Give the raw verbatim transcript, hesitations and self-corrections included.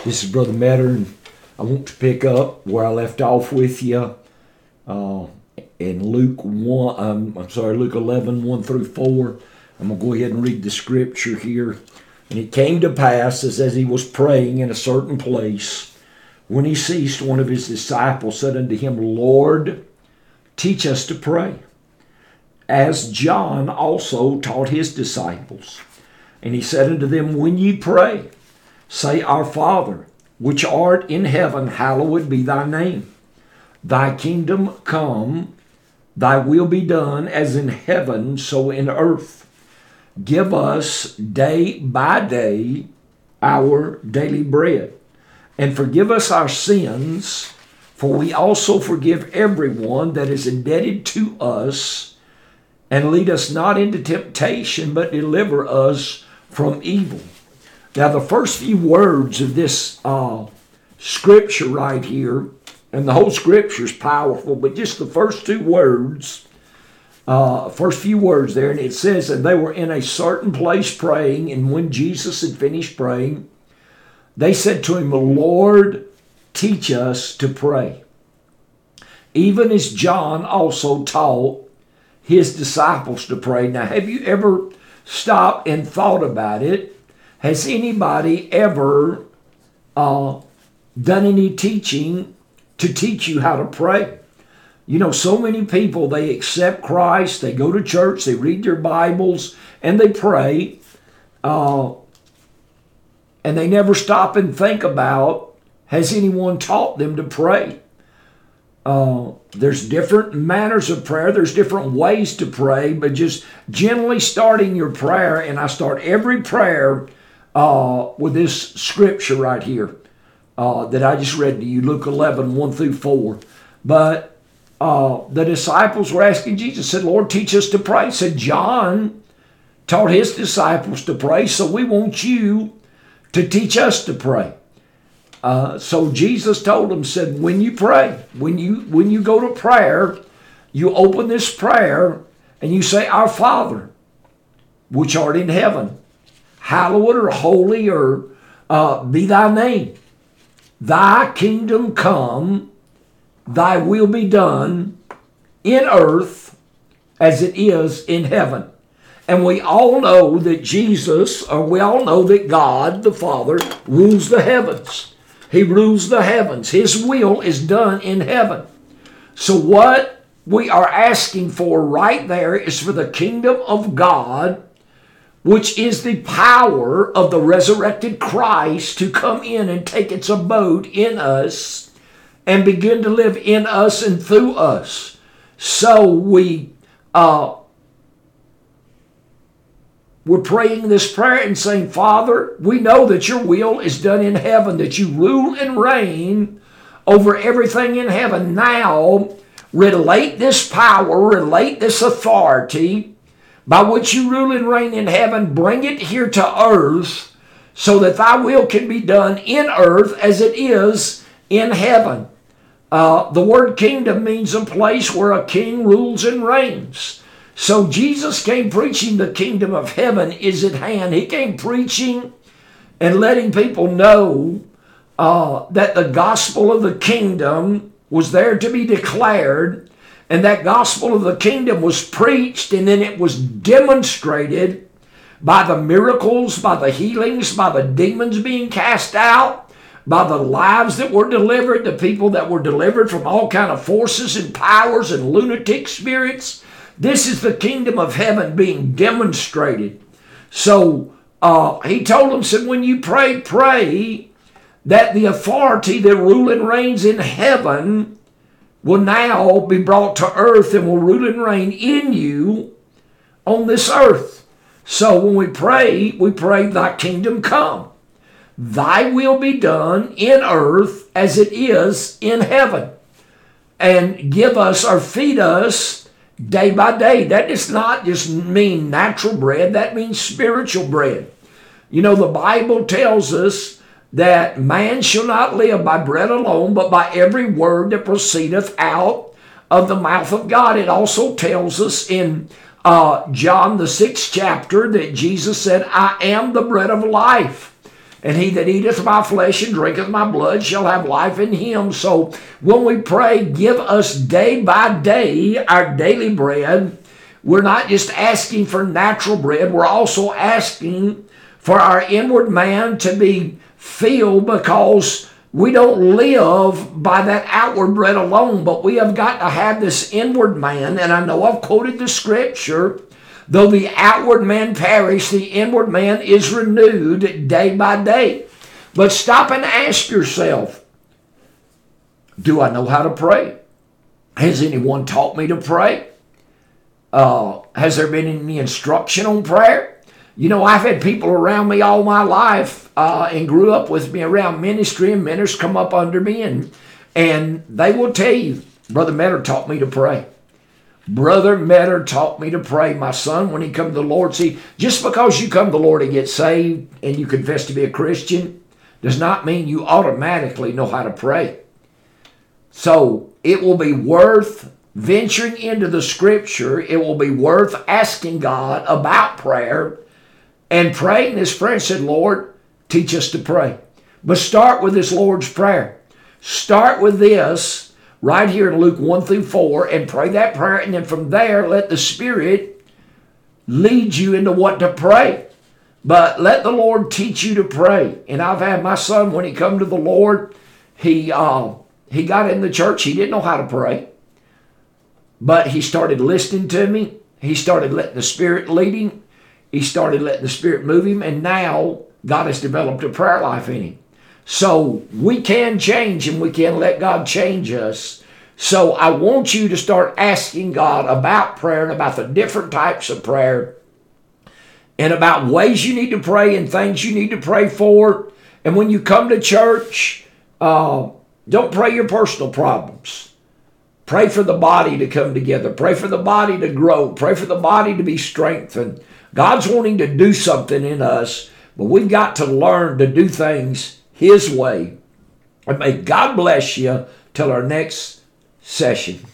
This is Brother Metter, and I want to pick up where I left off with you uh, in Luke one. Um, I'm sorry, Luke eleven, one through four. I'm going to go ahead and read the scripture here. And it came to pass, as, as he was praying in a certain place, when he ceased, one of his disciples said unto him, Lord, teach us to pray, as John also taught his disciples. And he said unto them, When ye pray, say, Our Father, which art in heaven, hallowed be thy name. Thy kingdom come, thy will be done, as in heaven, so in earth. Give us day by day our daily bread. And forgive us our sins, for we also forgive everyone that is indebted to us. And lead us not into temptation, but deliver us from evil. Now, the first few words of this uh, scripture right here, and the whole scripture is powerful, but just the first two words, uh, first few words there, and it says, and they were in a certain place praying, and when Jesus had finished praying, they said to him, Lord, teach us to pray, even as John also taught his disciples to pray. Now, have you ever stopped and thought about it? Has anybody ever uh, done any teaching to teach you how to pray? You know, so many people, they accept Christ, they go to church, they read their Bibles, and they pray, uh, and they never stop and think about, has anyone taught them to pray? Uh, there's different manners of prayer. There's different ways to pray, but just generally starting your prayer, and I start every prayer uh, with this scripture right here uh, that I just read to you, Luke eleven, one through four. But uh, the disciples were asking Jesus, said, Lord, teach us to pray. Said John taught his disciples to pray, so we want you to teach us to pray. Uh, so Jesus told them, said, when you pray, when you when you go to prayer, you open this prayer and you say, Our Father, which art in heaven, hallowed or holy or uh, be thy name. Thy kingdom come, thy will be done in earth as it is in heaven. And we all know that Jesus, or we all know that God, the Father, rules the heavens. He rules the heavens. His will is done in heaven. So what we are asking for right there is for the kingdom of God, which is the power of the resurrected Christ, to come in and take its abode in us and begin to live in us and through us. So we, uh, we're praying this prayer and saying, Father, we know that your will is done in heaven, that you rule and reign over everything in heaven. Now, relate this power, relate this authority by which you rule and reign in heaven, bring it here to earth so that thy will can be done in earth as it is in heaven. Uh, the word kingdom means a place where a king rules and reigns. So Jesus came preaching the kingdom of heaven is at hand. He came preaching and letting people know uh, that the gospel of the kingdom was there to be declared, and that gospel of the kingdom was preached, and then it was demonstrated by the miracles, by the healings, by the demons being cast out, by the lives that were delivered, the people that were delivered from all kind of forces and powers and lunatic spirits. This is the kingdom of heaven being demonstrated. So uh, he told them, said, when you pray, pray that the authority that rule and reigns in heaven will now be brought to earth and will rule and reign in you on this earth. So when we pray, we pray, thy kingdom come. Thy will be done in earth as it is in heaven. And give us or feed us day by day. That does not just mean natural bread. That means spiritual bread. You know, the Bible tells us that man shall not live by bread alone, but by every word that proceedeth out of the mouth of God. It also tells us in uh, John the sixth chapter that Jesus said, I am the bread of life. And he that eateth my flesh and drinketh my blood shall have life in him. So when we pray, give us day by day our daily bread, we're not just asking for natural bread. We're also asking for our inward man to be filled, because we don't live by that outward bread alone, but we have got to have this inward man. And I know I've quoted the scripture, though the outward man perish, the inward man is renewed day by day. But stop and ask yourself, do I know how to pray? Has anyone taught me to pray? Uh, has there been any instruction on prayer? You know, I've had people around me all my life uh, and grew up with me around ministry, and mentors come up under me, and, and they will tell you, Brother Metter taught me to pray. Brother Metter taught me to pray. My son, when he come to the Lord, see, just because you come to the Lord and get saved and you confess to be a Christian does not mean you automatically know how to pray. So it will be worth venturing into the scripture. It will be worth asking God about prayer and praying this prayer and said, Lord, teach us to pray. But start with this Lord's Prayer. Start with this right here in Luke one through four and pray that prayer. And then from there, let the Spirit lead you into what to pray. But let the Lord teach you to pray. And I've had my son, when he come to the Lord, he, uh, he got in the church. He didn't know how to pray. But he started listening to me. He started letting the Spirit lead him. He started letting the Spirit move him. And now God has developed a prayer life in him. So we can change, and we can let God change us. So I want you to start asking God about prayer and about the different types of prayer and about ways you need to pray and things you need to pray for. And when you come to church, uh, don't pray your personal problems. Pray for the body to come together. Pray for the body to grow. Pray for the body to be strengthened. God's wanting to do something in us, but we've got to learn to do things His way. And may God bless you till our next session.